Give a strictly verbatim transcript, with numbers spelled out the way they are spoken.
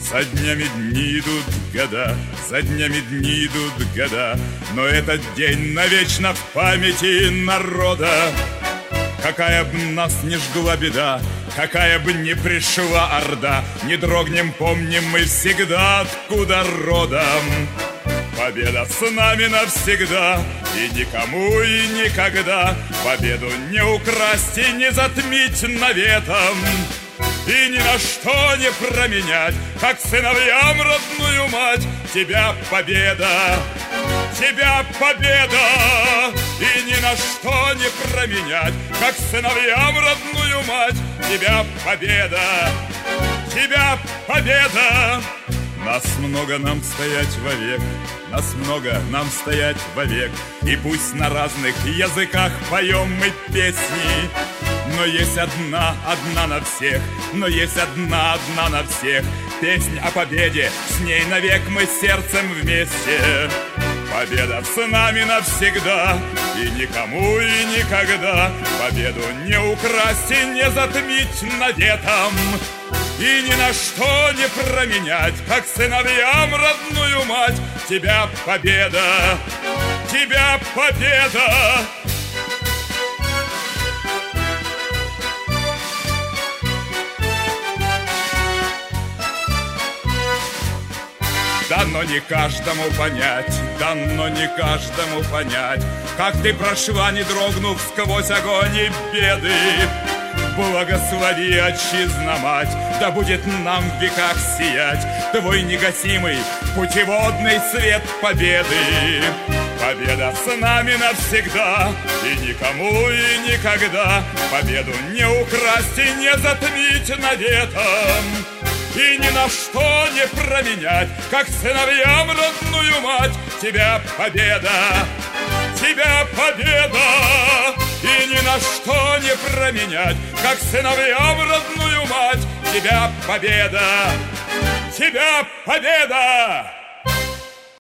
За днями дни идут года, за днями дни идут года, но этот день навечно в памяти народа. Какая б нас ни жгла беда, какая бы ни пришла орда, не дрогнем, помним мы всегда, откуда родом. Победа с нами навсегда, и никому и никогда победу не украсть и не затмить наветом. И ни на что не променять, как сыновьям родную мать. Тебя победа, тебя победа, и ни на что не променять, как сыновьям родную мать. Тебя победа, тебя победа. Нас много, нам стоять вовек, нас много, нам стоять вовек. И пусть на разных языках поем мы песни, но есть одна, одна на всех, но есть одна, одна на всех. Песнь о победе, с ней навек мы сердцем вместе. Победа с нами навсегда, и никому и никогда победу не украсть и не затмить наветом. И ни на что не променять, как сыновьям родную мать. Тебя победа, тебя победа. Дано не каждому понять, дано не каждому понять, как ты прошла, не дрогнув сквозь огонь и беды. Благослови, Отчизна мать, да будет нам в веках сиять твой негасимый путеводный свет победы. Победа с нами навсегда, и никому и никогда победу не украсть и не затмить наветом. И ни на что не променять, как сыновьям родную мать. Тебя победа, тебя победа, и ни на что не променять, как сыновьям родную мать. Тебя победа, тебя победа.